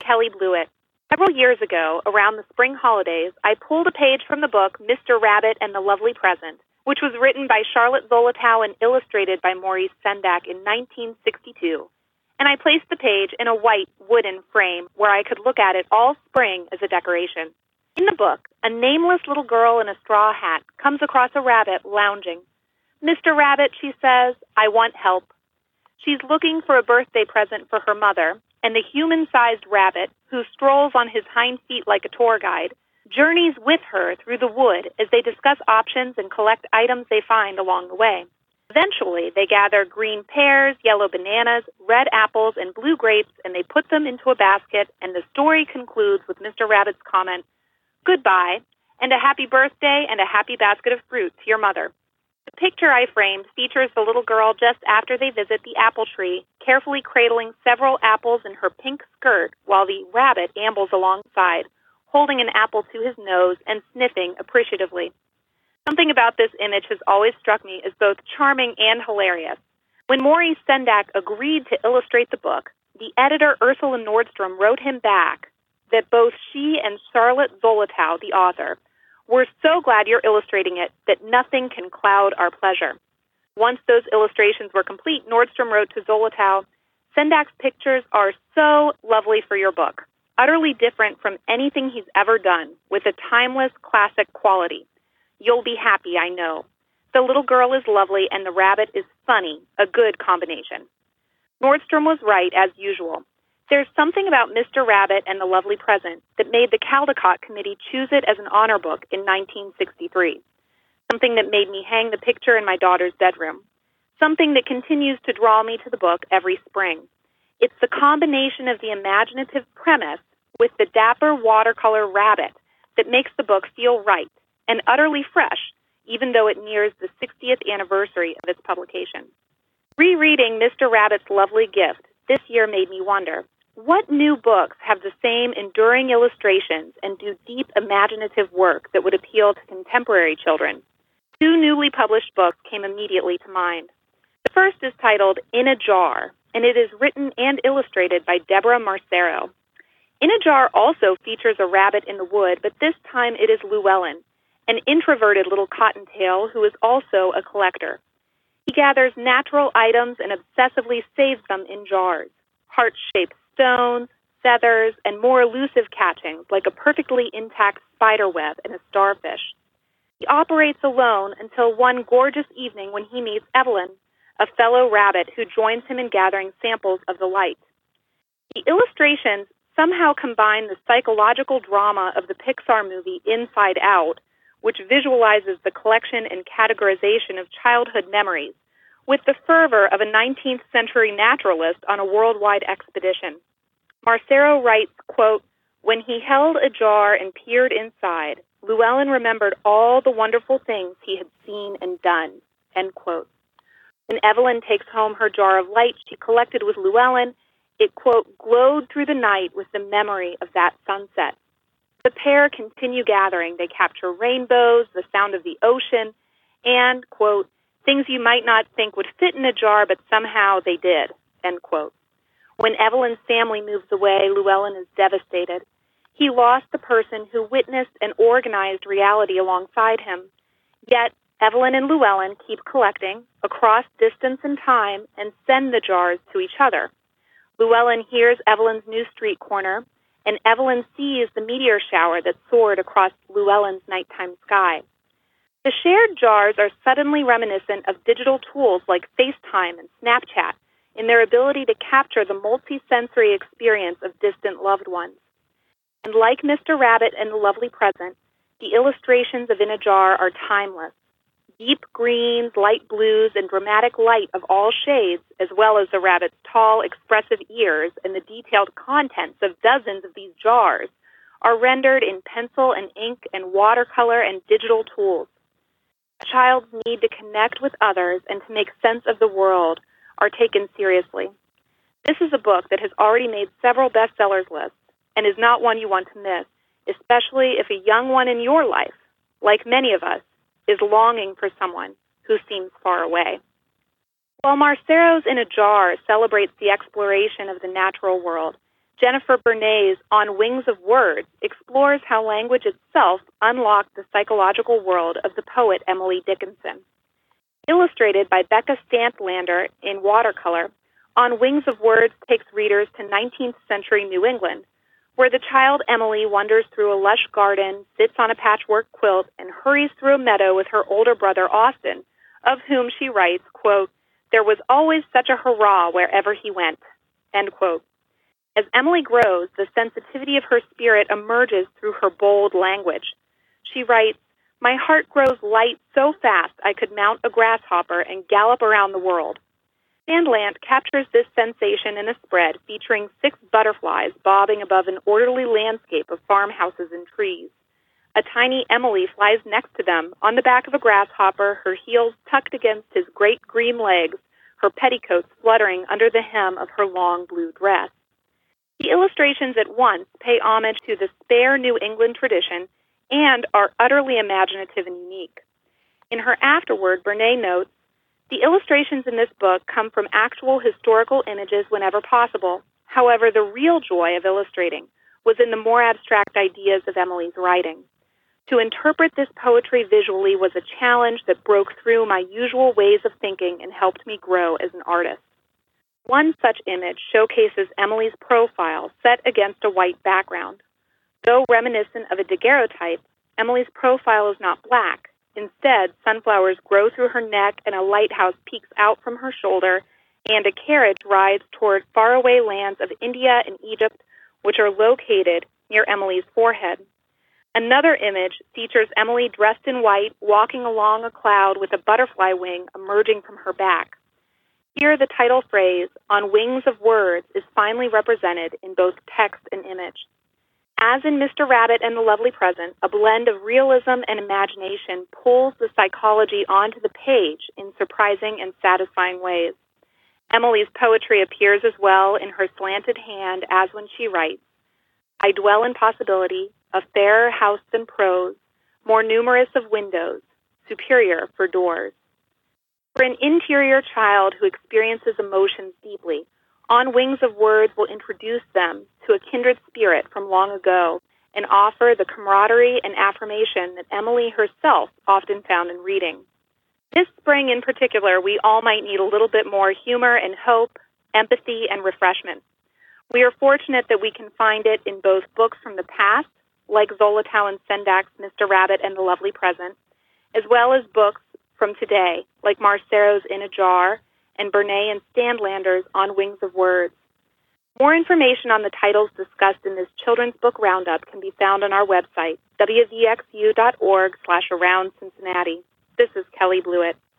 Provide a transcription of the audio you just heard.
Kelly Blewett. Several years ago, around the spring holidays, I pulled a page from the book Mr. Rabbit and the Lovely Present, which was written by Charlotte Zolotow and illustrated by Maurice Sendak in 1962, and I placed the page in a white wooden frame where I could look at it all spring as a decoration. In the book, a nameless little girl in a straw hat comes across a rabbit lounging. "Mr. Rabbit," she says, "I want help." She's looking for a birthday present for her mother, and the human-sized rabbit, who strolls on his hind feet like a tour guide, journeys with her through the wood as they discuss options and collect items they find along the way. Eventually, they gather green pears, yellow bananas, red apples, and blue grapes, and they put them into a basket, and the story concludes with Mr. Rabbit's comment, "Goodbye, and a happy birthday and a happy basket of fruit to your mother." The picture I framed features the little girl just after they visit the apple tree, carefully cradling several apples in her pink skirt while the rabbit ambles alongside, holding an apple to his nose and sniffing appreciatively. Something about this image has always struck me as both charming and hilarious. When Maurice Sendak agreed to illustrate the book, the editor Ursula Nordstrom wrote him back that both she and Charlotte Zolotow, the author, "We're so glad you're illustrating it that nothing can cloud our pleasure." Once those illustrations were complete, Nordstrom wrote to Zolotow, "Sendak's pictures are so lovely for your book, utterly different from anything he's ever done, with a timeless classic quality. You'll be happy, I know. The little girl is lovely and the rabbit is funny, a good combination." Nordstrom was right, as usual. There's something about Mr. Rabbit and the Lovely Present that made the Caldecott Committee choose it as an honor book in 1963. Something that made me hang the picture in my daughter's bedroom. Something that continues to draw me to the book every spring. It's the combination of the imaginative premise with the dapper watercolor rabbit that makes the book feel right and utterly fresh, even though it nears the 60th anniversary of its publication. Rereading Mr. Rabbit's Lovely Gift this year made me wonder, what new books have the same enduring illustrations and do deep imaginative work that would appeal to contemporary children? Two newly published books came immediately to mind. The first is titled In a Jar, and it is written and illustrated by Deborah Marcero. In a Jar also features a rabbit in the wood, but this time it is Llewellyn, an introverted little cottontail who is also a collector. He gathers natural items and obsessively saves them in jars, heart-shaped stones, feathers, and more elusive catchings like a perfectly intact spider web and a starfish. He operates alone until one gorgeous evening when he meets Evelyn, a fellow rabbit who joins him in gathering samples of the light. The illustrations somehow combine the psychological drama of the Pixar movie Inside Out, which visualizes the collection and categorization of childhood memories, with the fervor of a 19th century naturalist on a worldwide expedition. Marcero writes, quote, "When he held a jar and peered inside, Llewellyn remembered all the wonderful things he had seen and done," end quote. When Evelyn takes home her jar of light she collected with Llewellyn, it, quote, "glowed through the night with the memory of that sunset." The pair continue gathering. They capture rainbows, the sound of the ocean, and, quote, "things you might not think would fit in a jar, but somehow they did," end quote. When Evelyn's family moves away, Llewellyn is devastated. He lost the person who witnessed and organized reality alongside him. Yet, Evelyn and Llewellyn keep collecting across distance and time and send the jars to each other. Llewellyn hears Evelyn's new street corner, and Evelyn sees the meteor shower that soared across Llewellyn's nighttime sky. The shared jars are suddenly reminiscent of digital tools like FaceTime and Snapchat in their ability to capture the multi-sensory experience of distant loved ones. And like Mr. Rabbit and the Lovely Present, the illustrations of In a Jar are timeless. Deep greens, light blues, and dramatic light of all shades, as well as the rabbit's tall, expressive ears and the detailed contents of dozens of these jars, are rendered in pencil and ink and watercolor and digital tools. A child's need to connect with others and to make sense of the world are taken seriously. This is a book that has already made several bestsellers lists and is not one you want to miss, especially if a young one in your life, like many of us, is longing for someone who seems far away. While Marcero's In a Jar celebrates the exploration of the natural world, Jennifer Bernay's On Wings of Words explores how language itself unlocked the psychological world of the poet Emily Dickinson. Illustrated by Becca Stantlander in watercolor, On Wings of Words takes readers to 19th century New England, where the child Emily wanders through a lush garden, sits on a patchwork quilt, and hurries through a meadow with her older brother Austin, of whom she writes, quote, "There was always such a hurrah wherever he went," end quote. As Emily grows, the sensitivity of her spirit emerges through her bold language. She writes, "My heart grows light so fast I could mount a grasshopper and gallop around the world." Sandland captures this sensation in a spread featuring 6 butterflies bobbing above an orderly landscape of farmhouses and trees. A tiny Emily flies next to them on the back of a grasshopper, her heels tucked against his great green legs, her petticoats fluttering under the hem of her long blue dress. The illustrations at once pay homage to the spare New England tradition and are utterly imaginative and unique. In her afterword, Bernay notes, "The illustrations in this book come from actual historical images whenever possible. However, the real joy of illustrating was in the more abstract ideas of Emily's writing. To interpret this poetry visually was a challenge that broke through my usual ways of thinking and helped me grow as an artist." One such image showcases Emily's profile set against a white background. Though reminiscent of a daguerreotype, Emily's profile is not black. Instead, sunflowers grow through her neck and a lighthouse peeks out from her shoulder, and a carriage rides toward faraway lands of India and Egypt, which are located near Emily's forehead. Another image features Emily dressed in white, walking along a cloud with a butterfly wing emerging from her back. Here, the title phrase, "On Wings of Words," is finely represented in both text and image. As in Mr. Rabbit and the Lovely Present, a blend of realism and imagination pulls the psychology onto the page in surprising and satisfying ways. Emily's poetry appears as well in her slanted hand as when she writes, "I dwell in possibility, a fairer house than prose, more numerous of windows, superior for doors." For an interior child who experiences emotions deeply, On Wings of Words will introduce them to a kindred spirit from long ago and offer the camaraderie and affirmation that Emily herself often found in reading. This spring in particular, we all might need a little bit more humor and hope, empathy, and refreshment. We are fortunate that we can find it in both books from the past, like Zolotow and Sendak's Mr. Rabbit and the Lovely Present, as well as books from today, like Marcero's In a Jar and Bernay and Stantlander's On Wings of Words. More information on the titles discussed in this children's book roundup can be found on our website, wvxu.org/aroundcincinnati. This is Kelly Blewett.